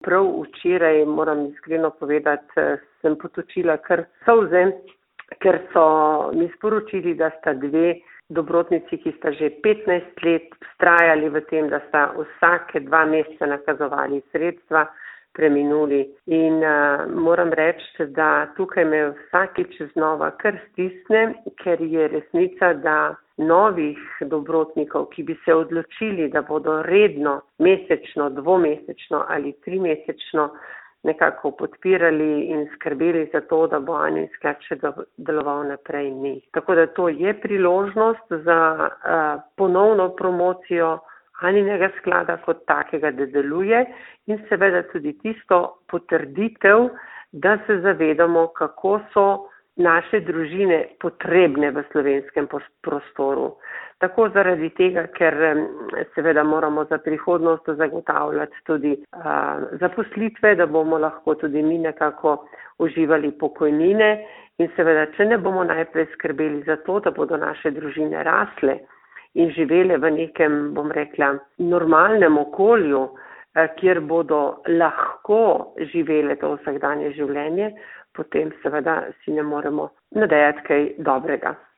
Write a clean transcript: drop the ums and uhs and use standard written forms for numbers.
Prav včeraj, moram iskreno povedati, sem potočila kar solze, ker so mi sporočili, da sta dve dobrotnici, ki sta že 15 let vztrajali v tem, da sta vsake 2 meseca nakazovali sredstva, preminuli. In moram reči, da tukaj me vsakič znova kar stisne, ker je resnica, da novih dobrotnikov, ki bi se odločili, da bodo redno, mesečno, 2-mesečno ali 3-mesečno nekako podpirali in skrbeli za to, da bo Aninin sklad še deloval naprej, ni. Tako da to je priložnost za ponovno promocijo Aninega sklada kot takega, da deluje, in seveda tudi tisto potrditev, da se zavedamo, kako so naše družine potrebne v slovenskem prostoru. Tako zaradi tega, ker seveda moramo za prihodnost zagotavljati tudi zaposlitve, da bomo lahko tudi mi nekako uživali pokojnine, in seveda, če ne bomo najprej skrbeli za to, da bodo naše družine rasle in živele v nekem, bom rekla, normalnem okolju, kjer bodo lahko živele to vsakdanje življenje, potem seveda si ne moremo nadejati kaj dobrega.